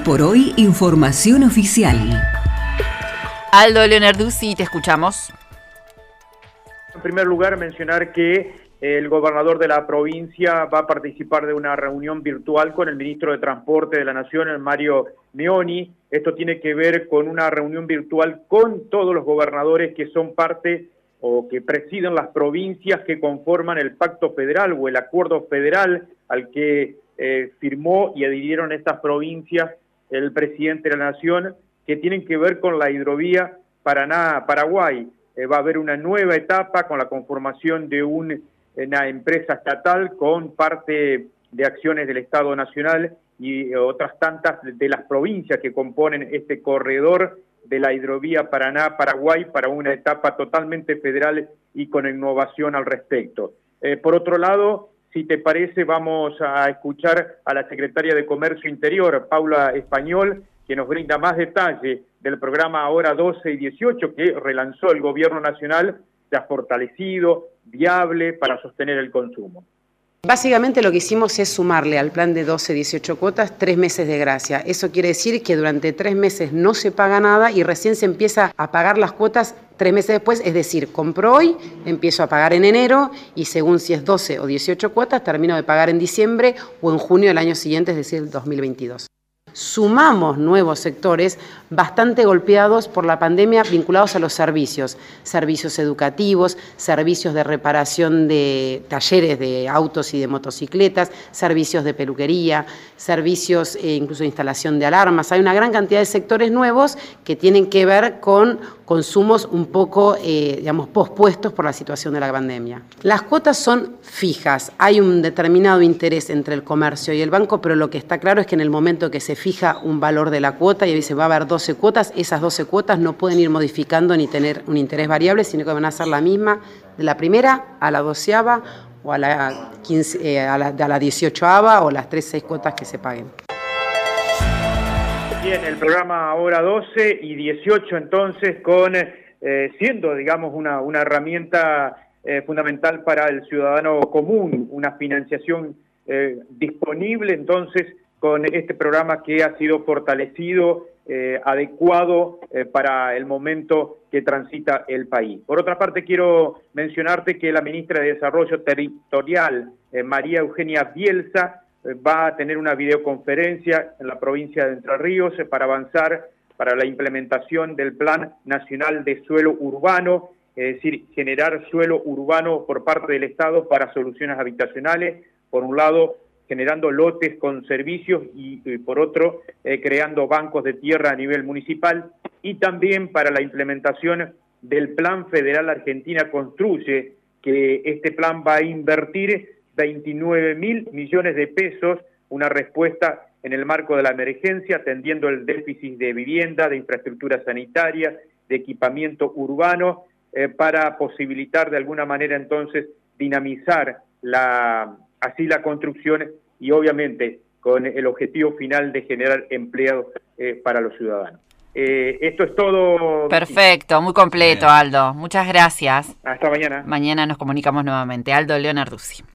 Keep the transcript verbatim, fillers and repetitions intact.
por hoy, información oficial. Aldo Leonarduzzi, te escuchamos. En primer lugar, mencionar que el gobernador de la provincia va a participar de una reunión virtual con el ministro de Transporte de la Nación, el Mario Meoni. Esto tiene que ver con una reunión virtual con todos los gobernadores que son parte o que presiden las provincias que conforman el Pacto Federal o el Acuerdo Federal al que eh, firmó y adhirieron estas provincias el presidente de la Nación, que tienen que ver con la hidrovía Paraná-Paraguay. Eh, va a haber una nueva etapa con la conformación de un, una empresa estatal con parte de acciones del Estado Nacional y otras tantas de las provincias que componen este corredor de la hidrovía Paraná-Paraguay para una etapa totalmente federal y con innovación al respecto. Eh, por otro lado, si te parece, vamos a escuchar a la secretaria de Comercio Interior, Paula Español, que nos brinda más detalle del programa Ahora doce y dieciocho que relanzó el Gobierno Nacional, ya fortalecido, viable para sostener el consumo. Básicamente lo que hicimos es sumarle al plan de doce, dieciocho cuotas tres meses de gracia. Eso quiere decir que durante tres meses no se paga nada y recién se empieza a pagar las cuotas tres meses después, es decir, compro hoy, empiezo a pagar en enero y según si es doce o dieciocho cuotas, termino de pagar en diciembre o en junio del año siguiente, es decir, el dos mil veintidós. Sumamos nuevos sectores bastante golpeados por la pandemia vinculados a los servicios, servicios educativos, servicios de reparación de talleres de autos y de motocicletas, servicios de peluquería, servicios eh, incluso de instalación de alarmas. Hay una gran cantidad de sectores nuevos que tienen que ver con consumos un poco, eh, digamos, pospuestos por la situación de la pandemia. Las cuotas son fijas, hay un determinado interés entre el comercio y el banco, pero lo que está claro es que en el momento que se fija un valor de la cuota y dice va a haber doce cuotas, esas doce cuotas no pueden ir modificando ni tener un interés variable, sino que van a ser la misma de la primera a la doceava o a la, quince, eh, a la, a la dieciochoava o las tres, seis cuotas que se paguen. Bien, el programa Ahora doce y dieciocho entonces con eh, siendo digamos una, una herramienta eh, fundamental para el ciudadano común, una financiación eh, disponible entonces con este programa que ha sido fortalecido, eh, adecuado eh, para el momento que transita el país. Por otra parte, quiero mencionarte que la ministra de Desarrollo Territorial, eh, María Eugenia Bielsa, eh, va a tener una videoconferencia en la provincia de Entre Ríos eh, para avanzar para la implementación del Plan Nacional de Suelo Urbano, es decir, generar suelo urbano por parte del Estado para soluciones habitacionales, por un lado, generando lotes con servicios y, y por otro, eh, creando bancos de tierra a nivel municipal y también para la implementación del Plan Federal Argentina Construye, que este plan va a invertir veintinueve mil millones de pesos, una respuesta en el marco de la emergencia, atendiendo el déficit de vivienda, de infraestructura sanitaria, de equipamiento urbano, eh, para posibilitar de alguna manera entonces dinamizar la así la construcción y obviamente con el objetivo final de generar empleo eh, para los ciudadanos. Eh, esto es todo. Perfecto, muy completo, Aldo. Muchas gracias. Hasta mañana. Mañana nos comunicamos nuevamente. Aldo Leonarduzzi.